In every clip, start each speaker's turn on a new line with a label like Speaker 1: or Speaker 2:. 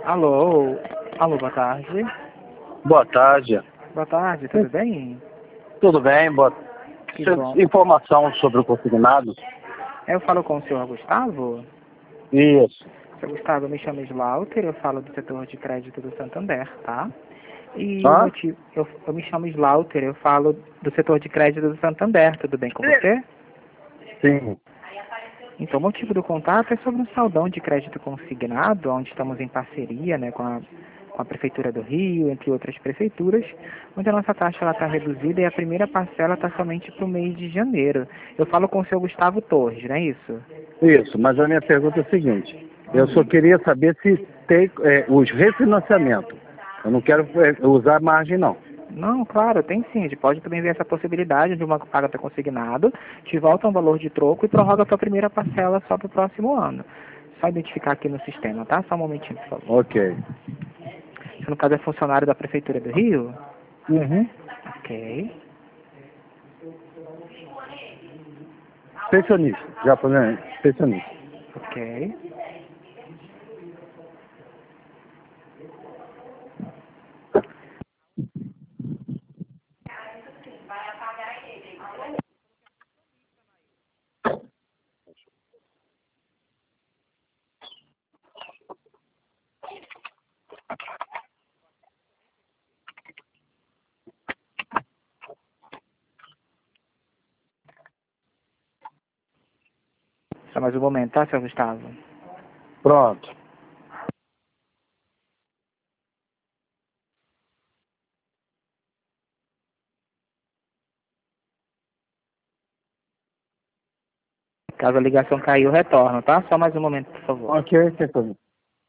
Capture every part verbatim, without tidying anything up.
Speaker 1: Alô, alô, boa tarde.
Speaker 2: Boa tarde.
Speaker 1: Boa tarde, tudo bem?
Speaker 2: Tudo bem? Boa...
Speaker 1: Que
Speaker 2: Cê-
Speaker 1: bom.
Speaker 2: Informação sobre o consignado?
Speaker 1: Eu falo com o senhor Gustavo.
Speaker 2: Isso.
Speaker 1: Senhor Gustavo, eu me chamo Slaughter, eu falo do setor de crédito do Santander, tá? E o
Speaker 2: Hã?
Speaker 1: motivo, eu, eu me chamo Slaughter, eu falo do setor de crédito do Santander, tudo bem com você?
Speaker 2: Sim.
Speaker 1: Então, o motivo do contato é sobre um saldão de crédito consignado, onde estamos em parceria, né, com a, com a Prefeitura do Rio, entre outras prefeituras, onde a nossa taxa está reduzida e a primeira parcela está somente para o mês de janeiro. Eu falo com o seu Gustavo Torres, não é isso?
Speaker 2: Isso, mas a minha pergunta é a seguinte. Eu só
Speaker 1: Hum.
Speaker 2: queria saber se tem é, os refinanciamentos. Eu não quero é, usar margem, não.
Speaker 1: Não, claro, tem sim. A gente pode também ver essa possibilidade de uma paga ter consignado, te volta um valor de troco e prorroga a tua primeira parcela só para o próximo ano. Só identificar aqui no sistema, tá? Só um momentinho, por favor.
Speaker 2: Ok.
Speaker 1: Você, no caso, é funcionário da Prefeitura do Rio?
Speaker 2: Uhum.
Speaker 1: Ok.
Speaker 2: Pensionista. Japonês. Pensionista.
Speaker 1: Ok. Só mais um momento, tá, seu Gustavo?
Speaker 2: Pronto.
Speaker 1: Caso a ligação caiu, retorno, tá? Só mais um momento, por favor.
Speaker 2: Ok, sem problema.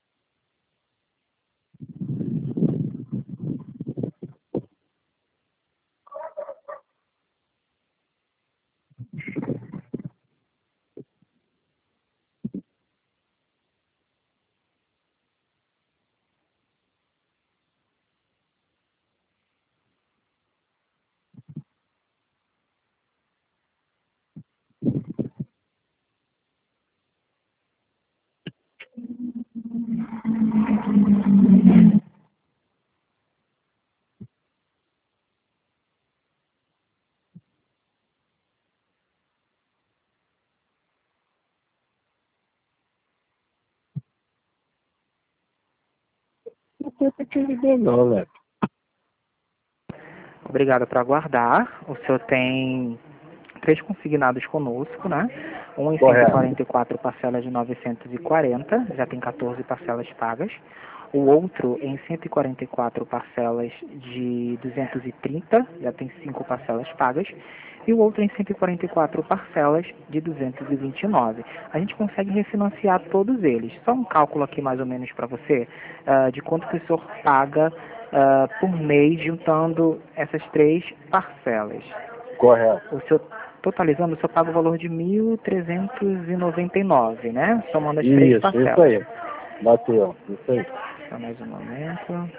Speaker 2: Não sei se que ligou, não, né?
Speaker 1: Obrigado por aguardar. O senhor tem três consignados conosco, né? Um em cento e
Speaker 2: Correto.
Speaker 1: quarenta e quatro parcelas de novecentos e quarenta, já tem quatorze parcelas pagas. O outro em cento e quarenta e quatro parcelas de duzentos e trinta, já tem cinco parcelas pagas. E o outro em cento e quarenta e quatro parcelas de duzentos e vinte e nove. A gente consegue refinanciar todos eles. Só um cálculo aqui mais ou menos para você, ah, de quanto que o senhor paga ah, por mês juntando essas três parcelas.
Speaker 2: Correto.
Speaker 1: O senhor, totalizando, o senhor paga o valor de mil trezentos e noventa e nove, né? Somando as três
Speaker 2: Isso, isso
Speaker 1: parcelas.
Speaker 2: aí. Bateu. Isso aí.
Speaker 1: Só mais um momento.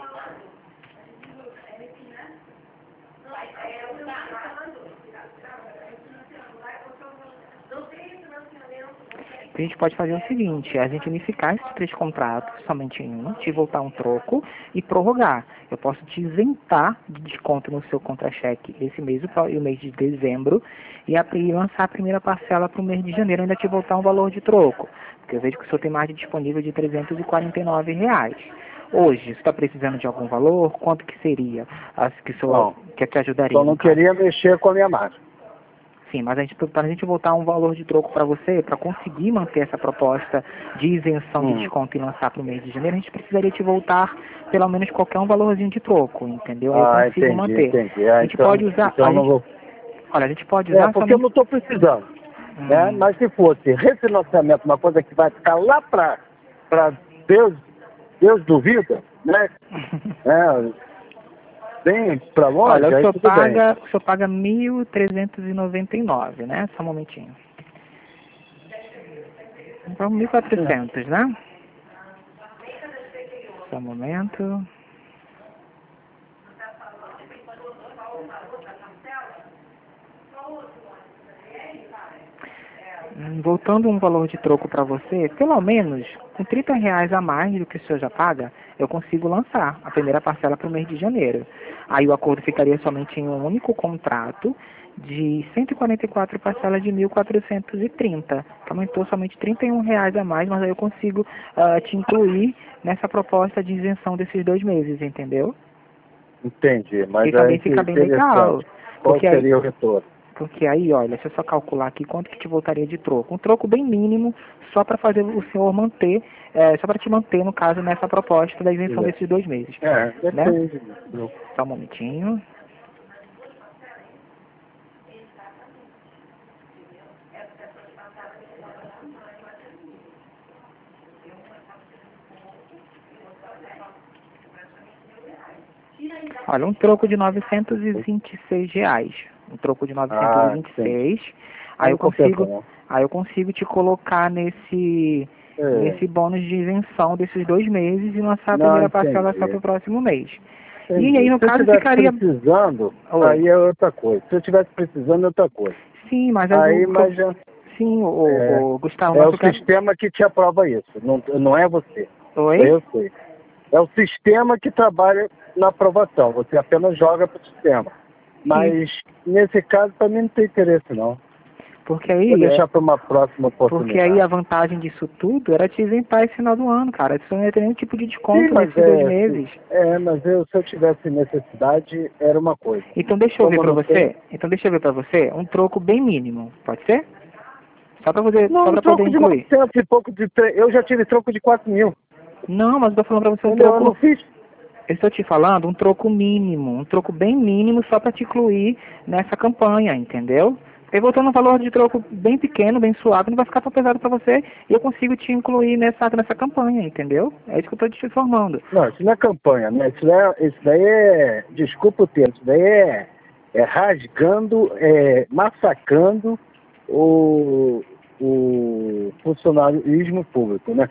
Speaker 1: A gente pode fazer o seguinte, a gente unificar esses três contratos somente em um, te voltar um troco e prorrogar. Eu posso te isentar de desconto no seu contra-cheque esse mês e o mês de dezembro e, a, e lançar a primeira parcela para o mês de janeiro e ainda te voltar um valor de troco. Porque eu vejo que o senhor tem margem disponível de trezentos e quarenta e nove reais. Hoje, você está precisando de algum valor? Quanto que seria as que, o senhor,
Speaker 2: Não.
Speaker 1: que te ajudaria
Speaker 2: Só
Speaker 1: no
Speaker 2: não
Speaker 1: caso?
Speaker 2: queria mexer com a minha margem.
Speaker 1: Sim, mas a gente, para a gente voltar um valor de troco para você, para conseguir manter essa proposta de isenção de
Speaker 2: Hum.
Speaker 1: desconto e lançar para o mês de janeiro, a gente precisaria te voltar pelo menos qualquer um valorzinho de troco, entendeu? Aí eu
Speaker 2: Ah,
Speaker 1: consigo
Speaker 2: entendi,
Speaker 1: manter.
Speaker 2: entendi.
Speaker 1: A
Speaker 2: Ah,
Speaker 1: gente pode
Speaker 2: então,
Speaker 1: usar,
Speaker 2: então
Speaker 1: a
Speaker 2: eu não
Speaker 1: gente,
Speaker 2: vou.
Speaker 1: olha, a gente pode
Speaker 2: É,
Speaker 1: usar
Speaker 2: porque eu
Speaker 1: somente.
Speaker 2: não estou precisando. Né?
Speaker 1: Hum,
Speaker 2: Mas se fosse refinanciamento, uma coisa que vai ficar lá para Deus, Deus duvida, né? É, bem para
Speaker 1: olha,
Speaker 2: longe,
Speaker 1: o
Speaker 2: aí
Speaker 1: senhor
Speaker 2: tudo bem.
Speaker 1: paga, o senhor paga mil trezentos e noventa e nove, né? Só um momentinho. Então, mil e quatrocentos, né? Só um momento. voltando um valor de troco para você, pelo menos com trinta reais a mais do que o senhor já paga, eu consigo lançar a primeira parcela para o mês de janeiro. Aí o acordo ficaria somente em um único contrato de cento e quarenta e quatro parcelas de mil quatrocentos e trinta, que aumentou somente trinta e um reais a mais, mas aí eu consigo uh, te incluir nessa proposta de isenção desses dois meses, entendeu?
Speaker 2: Entendi, mas
Speaker 1: E também
Speaker 2: aí que
Speaker 1: fica bem legal.
Speaker 2: qual
Speaker 1: Porque
Speaker 2: seria
Speaker 1: aí,
Speaker 2: o retorno?
Speaker 1: porque aí, olha, deixa eu só calcular aqui quanto que te voltaria de troco. Um troco bem mínimo, só para fazer o senhor manter, é, só para te manter, no caso, nessa proposta da isenção desses dois meses.
Speaker 2: É,
Speaker 1: Né?
Speaker 2: depende. Né?
Speaker 1: Só um momentinho. Olha, um troco de novecentos e vinte e seis reais. Um troco de novecentos e vinte e seis.
Speaker 2: Ah,
Speaker 1: Aí eu
Speaker 2: não compensa,
Speaker 1: consigo,
Speaker 2: não.
Speaker 1: aí eu consigo te colocar nesse,
Speaker 2: É.
Speaker 1: nesse bônus de isenção desses dois meses e lançar a
Speaker 2: Não,
Speaker 1: primeira parcela
Speaker 2: entendi.
Speaker 1: só para o próximo mês.
Speaker 2: Entendi.
Speaker 1: E aí, no
Speaker 2: Se eu
Speaker 1: caso,
Speaker 2: estivesse
Speaker 1: ficaria...
Speaker 2: precisando,
Speaker 1: Oi.
Speaker 2: aí é outra coisa. Se eu estivesse precisando, é outra coisa.
Speaker 1: Sim, mas...
Speaker 2: Aí,
Speaker 1: o,
Speaker 2: mas já...
Speaker 1: Sim, o,
Speaker 2: É,
Speaker 1: o Gustavo...
Speaker 2: é
Speaker 1: mas
Speaker 2: o
Speaker 1: eu quero...
Speaker 2: sistema que te aprova isso, não, não é você.
Speaker 1: Oi?
Speaker 2: Eu sei. É o sistema que trabalha na aprovação, você apenas joga para o sistema. Mas, nesse caso, para mim não tem interesse, não.
Speaker 1: Porque aí...
Speaker 2: Vou deixar
Speaker 1: é...
Speaker 2: para uma próxima
Speaker 1: Porque
Speaker 2: oportunidade.
Speaker 1: aí a vantagem disso tudo era te isentar esse final do ano, cara. Isso não ia ter nenhum tipo de desconto
Speaker 2: Sim, mas
Speaker 1: nesses dois
Speaker 2: é,
Speaker 1: meses.
Speaker 2: é, mas eu, se eu tivesse necessidade, era uma coisa.
Speaker 1: Então deixa eu ver
Speaker 2: Como
Speaker 1: pra
Speaker 2: não
Speaker 1: você,
Speaker 2: tem...
Speaker 1: então deixa eu ver pra você um troco bem mínimo, pode ser? Só pra poder,
Speaker 2: Não,
Speaker 1: só
Speaker 2: um
Speaker 1: pra poder
Speaker 2: troco de
Speaker 1: incluir.
Speaker 2: novecentos e pouco de... tre- Eu já tive troco de quatro mil.
Speaker 1: Não, mas eu tô falando pra você um
Speaker 2: Entendeu? Eu não
Speaker 1: troco,
Speaker 2: fiz.
Speaker 1: eu estou te falando um troco mínimo, um troco bem mínimo só pra te incluir nessa campanha, entendeu? Porque voltando um valor de troco bem pequeno, bem suave, não vai ficar tão pesado pra você e eu consigo te incluir nessa, nessa campanha, entendeu? É isso que eu tô te informando.
Speaker 2: Não, isso não é campanha, né? Isso, é, isso daí é... Desculpa o termo. Isso daí é, é rasgando, é massacrando o... o funcionarismo público, né?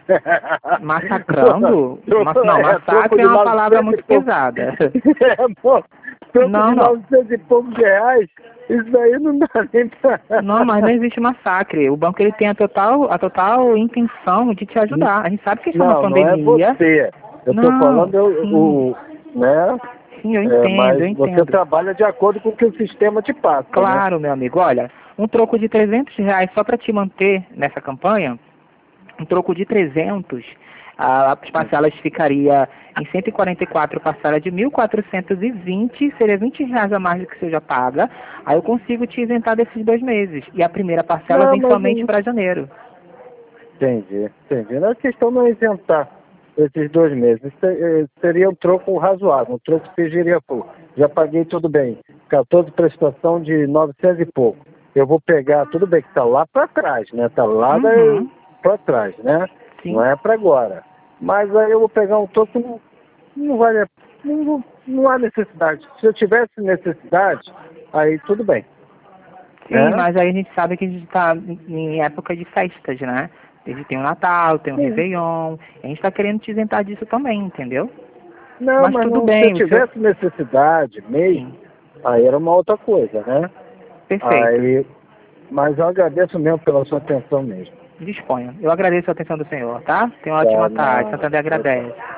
Speaker 1: Massacrando? Mas, não,
Speaker 2: É, troco
Speaker 1: massacre
Speaker 2: de
Speaker 1: é uma palavra
Speaker 2: novecentos e
Speaker 1: muito
Speaker 2: pouco.
Speaker 1: pesada.
Speaker 2: É, pô, troco
Speaker 1: Não,
Speaker 2: de
Speaker 1: não.
Speaker 2: novecentos e poucos reais, isso daí não dá nem pra...
Speaker 1: Não, mas não existe massacre. O banco ele tem a total, a total intenção de te ajudar. A gente sabe que isso é uma
Speaker 2: Não, não é
Speaker 1: pandemia.
Speaker 2: você. Eu tô
Speaker 1: Não,
Speaker 2: falando o,
Speaker 1: sim,
Speaker 2: o né?
Speaker 1: sim, eu
Speaker 2: É,
Speaker 1: entendo, eu
Speaker 2: mas você
Speaker 1: entendo.
Speaker 2: trabalha de acordo com o que o sistema te passa, né?
Speaker 1: Claro, meu amigo. Olha, um troco de trezentos reais só para te manter nessa campanha, um troco de trezentos, ah, as parcelas ficaria em cento e quarenta e quatro parcelas de mil quatrocentos e vinte, seria vinte reais a mais do que você já paga. Aí eu consigo te isentar desses dois meses. E a primeira parcela
Speaker 2: Não,
Speaker 1: vem
Speaker 2: mas
Speaker 1: somente
Speaker 2: eu...
Speaker 1: para janeiro.
Speaker 2: Entendi, entendi. A questão não é isentar esses dois meses. Isso é- seria um troco razoável, um troco que seria, pô, já paguei tudo bem, quatorze prestação de novecentos e pouco. Eu vou pegar, tudo bem que está lá para trás, né? Está lá
Speaker 1: Uhum,
Speaker 2: para trás, né?
Speaker 1: sim.
Speaker 2: Não é para agora. Mas aí eu vou pegar um troco que não, não vale, a- não, não, não há necessidade. Se eu tivesse necessidade, aí tudo bem.
Speaker 1: Sim,
Speaker 2: Né?
Speaker 1: mas aí a gente sabe que a gente está em época de festas, né? A gente tem o Natal, tem o
Speaker 2: Sim.
Speaker 1: Réveillon. A gente está querendo te isentar disso também, entendeu?
Speaker 2: Não,
Speaker 1: Mas
Speaker 2: mas
Speaker 1: tudo
Speaker 2: não, se eu
Speaker 1: bem, o seu...
Speaker 2: tivesse necessidade mesmo,
Speaker 1: Sim,
Speaker 2: aí era uma outra coisa, né?
Speaker 1: perfeito.
Speaker 2: Aí, mas eu agradeço mesmo pela sua atenção mesmo.
Speaker 1: Disponha. Eu agradeço a atenção do senhor, tá? Tenha uma
Speaker 2: Tá,
Speaker 1: ótima tarde.
Speaker 2: na,
Speaker 1: Santander
Speaker 2: tchau, tchau.
Speaker 1: agradece.